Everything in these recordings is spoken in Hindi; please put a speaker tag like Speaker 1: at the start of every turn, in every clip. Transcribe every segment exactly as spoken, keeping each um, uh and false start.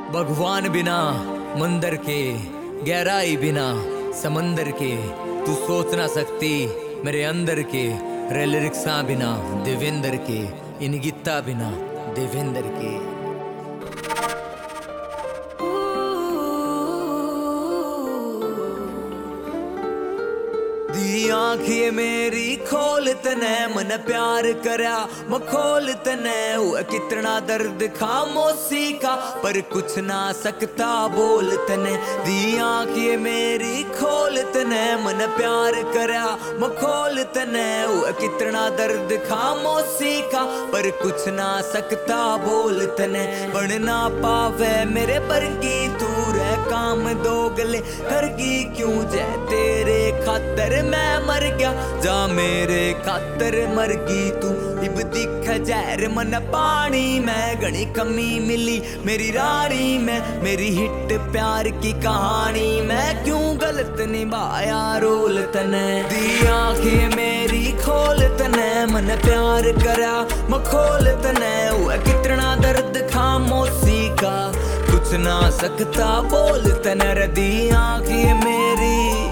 Speaker 1: भगवान बिना मंदिर के, गहराई बिना समंदर के, तू सोच ना सकती मेरे अंदर के। रेल रिक्शा बिना देवेंद्र के, इन गीता बिना देवेंद्र के। दी आँखिए मेरी खोल तने मन प्यार करया मैं खोल तने हुआ कितना दर्द खामोशी का पर कुछ ना सकता बोल तने। दी आँखिए मेरी खोल तने मन प्यार करया मैं खोल तने हुआ कितना दर्द खामोशी का पर कुछ ना सकता बोल तने। बन ना पावे मेरे बरगी तू रे काम दोगले करगी क्यों जय तेरे खातर मैं मर गया जा मेरे खातर मर गई तू। इब दिख जहर मन पानी में घनी कमी मिली मेरी रानी में मेरी हिट प्यार की कहानी मैं क्यों गलत निभाया रोल तने। दी आँखें मेरी खोल तने मन प्यार करा मैं खोल तने हुआ कितना दर्द खामोशी का कुछ ना सकता बोल तने। रे दी आँखें मेरी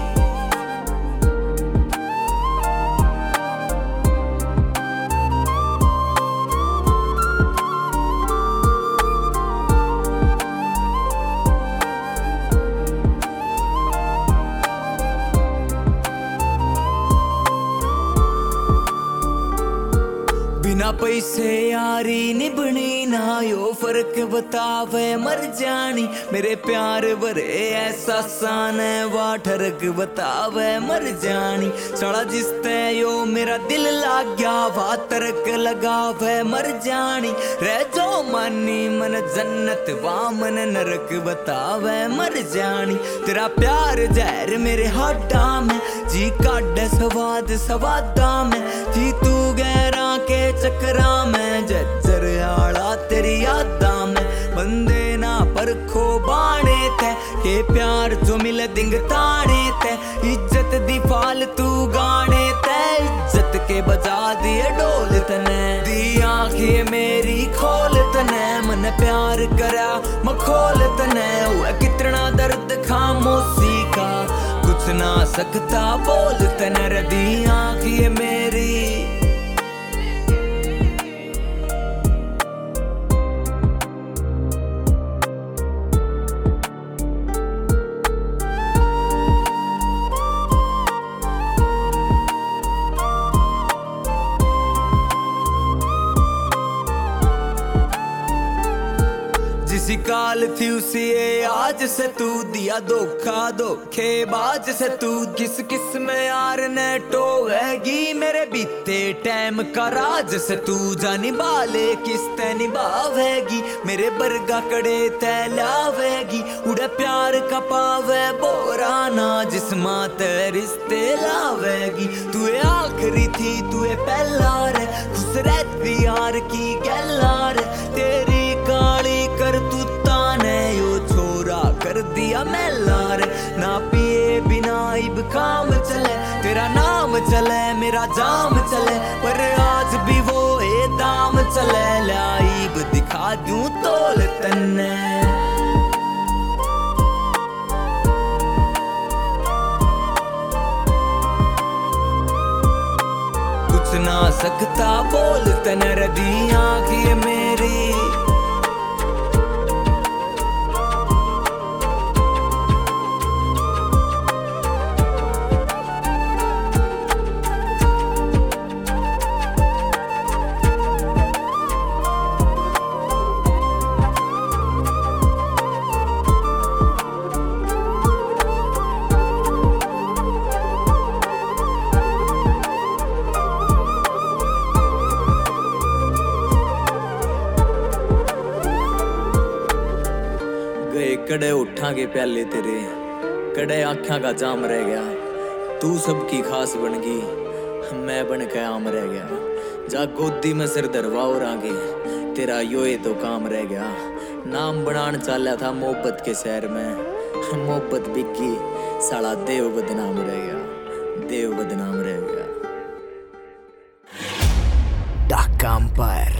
Speaker 1: बिना पैसे यारी निभनी ना यो फर्क बतावे मर जानी मेरे प्यार भरे ऐसा सान वा ठरक बतावे मर जानी। सड़ा जिसते यो मेरा दिल लाग गया वा तरक लगावे मर जानी। रह जो मानी मन जन्नत वा मन नरक बतावे मर जानी। तेरा प्यार जहर मेरे हाडा में जी काढ़े स्वाद स्वादा में जी तू गहरा के चकरा में जज्जर आला तेरी यादा में। बंदे ना परखो बाणे थे के प्यार जो मिले दिंग ताने थे इज्जत दी फालतू गाने थे इज्जत के बजा दिए डोल तने। दी आँखें मेरी खोल तने मन प्यार करा मैं खोल तने हुआ कितना दर्द खामोशी का कुछ ना सकता बोल तने। रे दी आँखें मेरी जिसी काल थी उसी आज से तू दिया धोखा धोखेबाज से तू किस किस में यार ने टोएगी मेरे बीते टाइम का राज से तू जानी बाले किस ते निभावेगी मेरे बरगा कड़े ते लावेगी उड़े प्यार का पावे बोराना जिस्मा ते रिश्ते लावेगी। तू आखिरी थी तू पहला रे खुश रहती यार की गैला रे तेरी काली कर तूता ने यो छोरा कर दिया मैला रे। ना पिए बिना इब काम चले तेरा नाम चले मेरा जाम चले पर आज भी वो ए दाम चले लाइब दिखा दूं तोल तन्ने। कुछ ना सकता बोल तने। रे दी आँखें मेरी कड़े उठांगे प्याले तेरे कड़े आँखों का जाम रह गया तू सबकी खास बन गई मैं बन के आम रह गया। जा गोदी में सिर दरवाओ रांगे तेरा यो ये तो काम रह गया। नाम बनान चाला था मोहब्बत के शहर में मोहब्बत बिकी साला देव बदनाम रह गया देव बदनाम रह गया। डाका अंपायर।